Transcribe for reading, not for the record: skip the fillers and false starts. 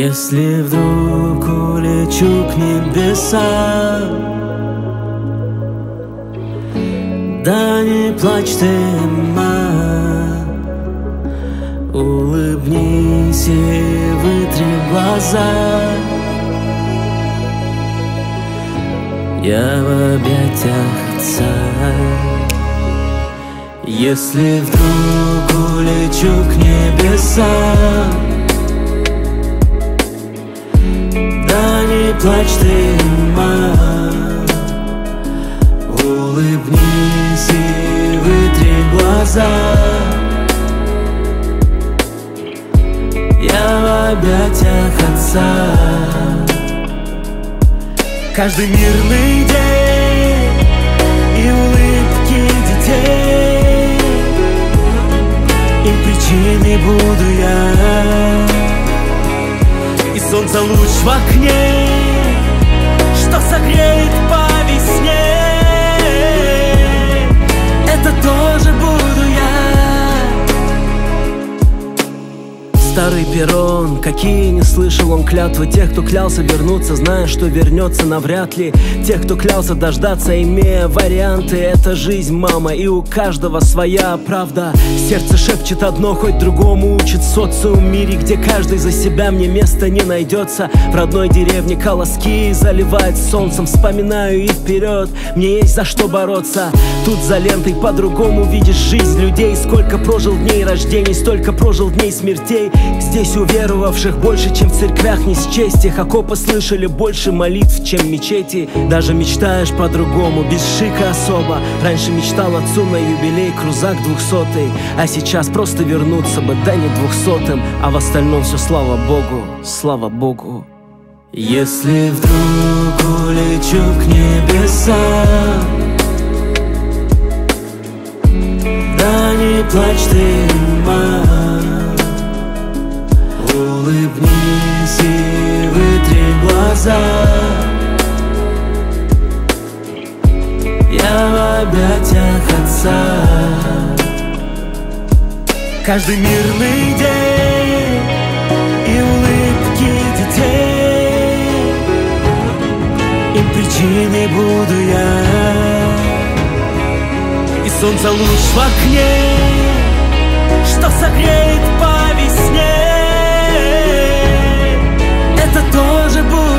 Если вдруг улечу к небесам, да не плачь ты, ма, улыбнись и вытри глаза. Я в объятиях отца. Если вдруг улечу к небесам, да не плачь ты, ма, улыбнись и вытри глаза. Я в объятиях отца. Каждый мирный день и улыбки детей, им причиной буду я. И солнце луч в окне, что согреет по весне, это тоже буду я. Старый перрон, какие не слышал он клятвы. Тех, кто клялся вернуться, зная, что вернется навряд ли. Тех, кто клялся дождаться, имея варианты. Это жизнь, мама, и у каждого своя правда. Сердце шепчет одно, хоть другому учит социум. В мире, где каждый за себя, мне места не найдется. В родной деревне колоски заливает солнцем. Вспоминаю и вперед, мне есть за что бороться. Тут за лентой по-другому видишь жизнь людей. Сколько прожил дней рождений, столько прожил дней смертей. Здесь уверовавших больше, чем в церквях, не счесть их. Окопы слышали больше молитв, чем мечети. Даже мечтаешь по-другому, без шика особо. Раньше мечтал отцу на юбилей крузак 200-й, а сейчас просто вернуться бы, да не 200-м. А в остальном все слава Богу, слава Богу. Если вдруг улечу к небесам, да не плачь ты, ма, улыбнись и вытри глаза. Я в объятиях отца. Каждый мирный день и улыбки детей, им причиной буду я. И солнце луч в окне, что согреет по весне, это тоже будет.